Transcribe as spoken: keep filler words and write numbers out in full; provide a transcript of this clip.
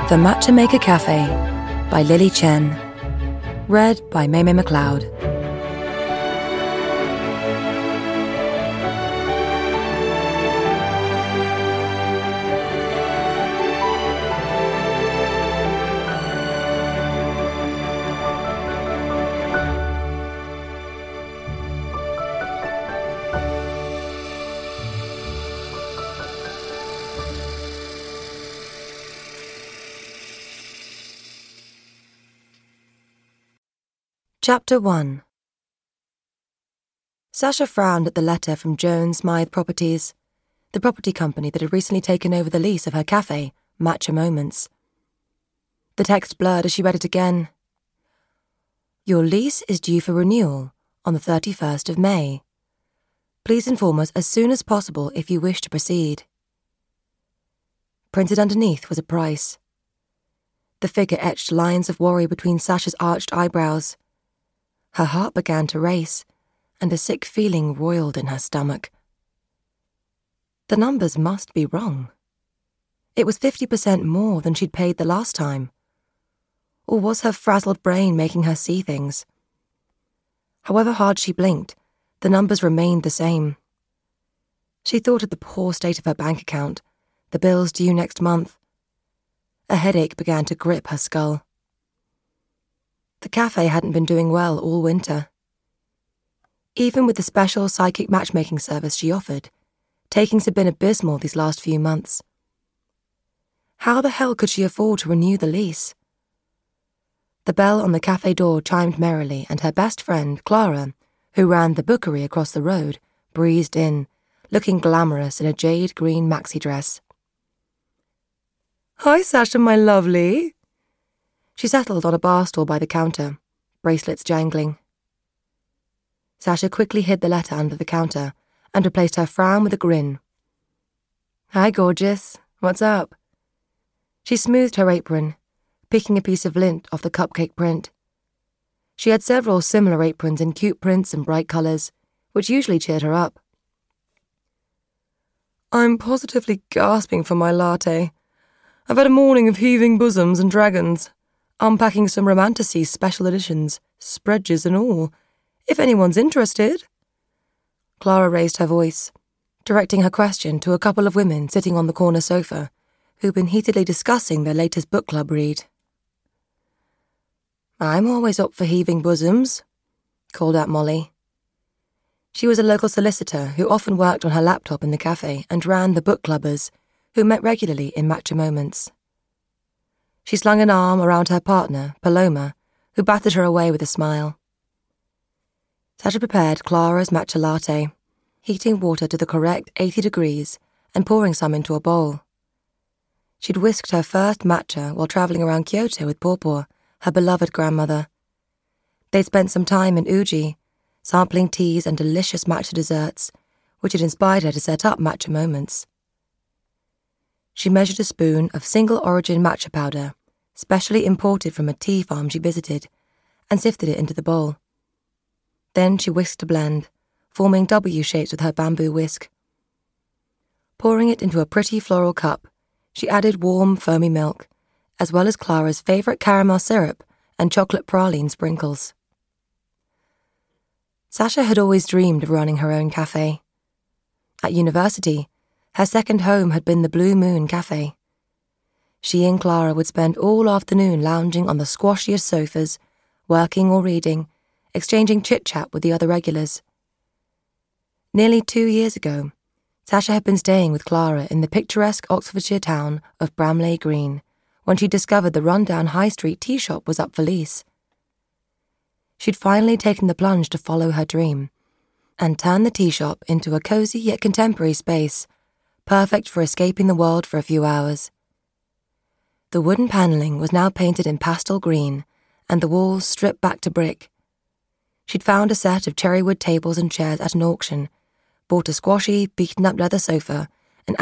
The Matcha Maker Cafe by Lily Chen. Read by Maymay McLeod. Chapter one. Sasha frowned at the letter from Joan Smythe Properties, the property company that had recently taken over the lease of her cafe, Matcha Moments. The text blurred as she read it again. Your lease is due for renewal on the thirty-first of May. Please inform us as soon as possible if you wish to proceed. Printed underneath was a price. The figure etched lines of worry between Sasha's arched eyebrows. Her heart began to race, and a sick feeling roiled in her stomach. The numbers must be wrong. It was fifty percent more than she'd paid the last time. Or was her frazzled brain making her see things? However hard she blinked, the numbers remained the same. She thought of the poor state of her bank account, the bills due next month. A headache began to grip her skull. The cafe hadn't been doing well all winter. Even with the special psychic matchmaking service she offered, takings had been abysmal these last few months. How the hell could she afford to renew the lease? The bell on the cafe door chimed merrily, and her best friend, Clara, who ran the bookery across the road, breezed in, looking glamorous in a jade green maxi dress. Hi, Sasha, my lovely. She settled on a bar stool by the counter, bracelets jangling. Sasha quickly hid the letter under the counter and replaced her frown with a grin. Hi, gorgeous. What's up? She smoothed her apron, picking a piece of lint off the cupcake print. She had several similar aprons in cute prints and bright colours, which usually cheered her up. I'm positively gasping for my latte. I've had a morning of heaving bosoms and dragons. Unpacking some Romantasy special editions, spreadges and all, if anyone's interested. Clara raised her voice, directing her question to a couple of women sitting on the corner sofa, who'd been heatedly discussing their latest book club read. I'm always up for heaving bosoms, called out Molly. She was a local solicitor who often worked on her laptop in the cafe and ran the book clubbers, who met regularly in Matcha Moments. She slung an arm around her partner, Paloma, who batted her away with a smile. Sasha prepared Clara's matcha latte, heating water to the correct eighty degrees and pouring some into a bowl. She'd whisked her first matcha while travelling around Kyoto with Pawpaw, her beloved grandmother. They'd spent some time in Uji, sampling teas and delicious matcha desserts, which had inspired her to set up Matcha Moments. She measured a spoon of single-origin matcha powder, specially imported from a tea farm she visited, and sifted it into the bowl. Then she whisked a blend, forming W shapes with her bamboo whisk. Pouring it into a pretty floral cup, she added warm, foamy milk, as well as Clara's favourite caramel syrup and chocolate praline sprinkles. Sasha had always dreamed of running her own cafe. At university, her second home had been the Blue Moon Cafe. She and Clara would spend all afternoon lounging on the squashiest sofas, working or reading, exchanging chit-chat with the other regulars. Nearly two years ago, Sasha had been staying with Clara in the picturesque Oxfordshire town of Bramley Green when she discovered the run-down high street tea shop was up for lease. She'd finally taken the plunge to follow her dream and turn the tea shop into a cosy yet contemporary space, perfect for escaping the world for a few hours. The wooden panelling was now painted in pastel green, and the walls stripped back to brick. She'd found a set of cherrywood tables and chairs at an auction, bought a squashy, beaten-up leather sofa,